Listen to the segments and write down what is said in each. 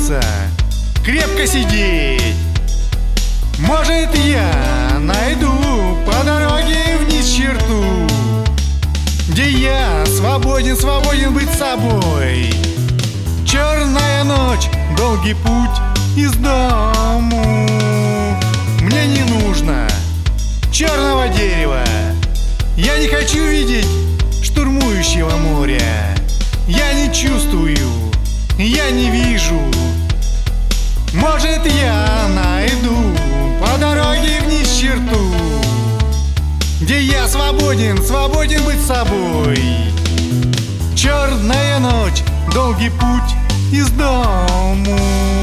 придется крепко сидеть. Может, я найду по дороге вниз черту, где я свободен, свободен быть собой. Черная ночь, долгий путь из дому. Мне не нужно черного дерева. Я не хочу видеть штурмующего моря. Я не чувствую, я не вижу. Может, я найду по дороге вниз черту, где я свободен, свободен быть собой. Черная ночь, долгий путь из дому.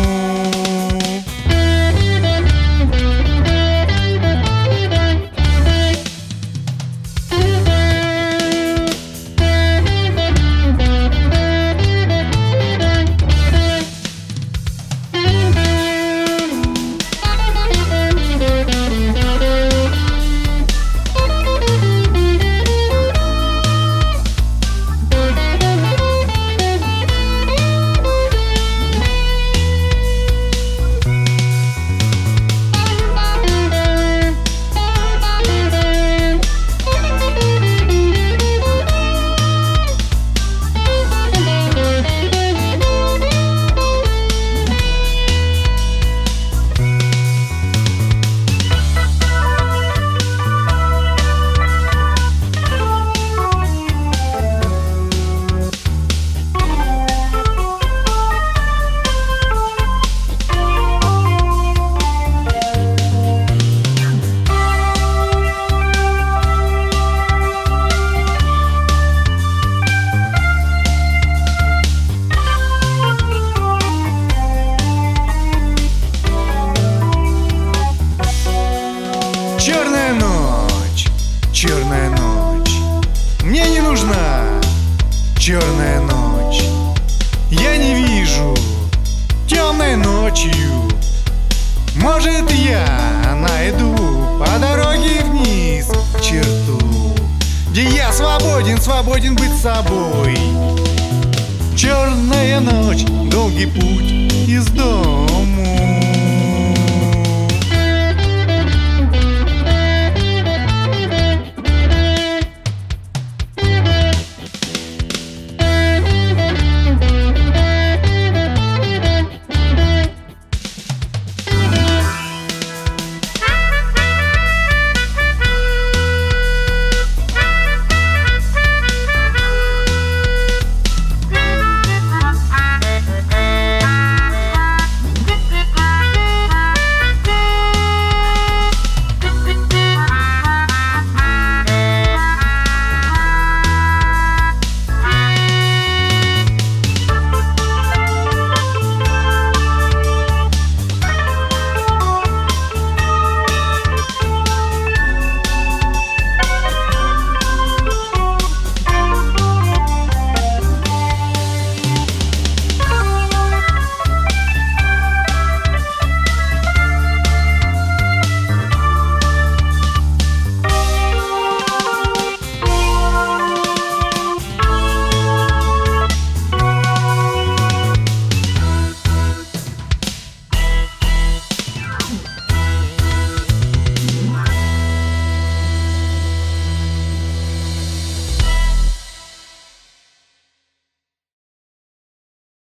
Черная ночь, черная ночь, мне не нужна черная ночь. Я не вижу темной ночью. Может, я найду по дороге вниз черту, где я свободен, свободен быть собой. Черная ночь, долгий путь из дома.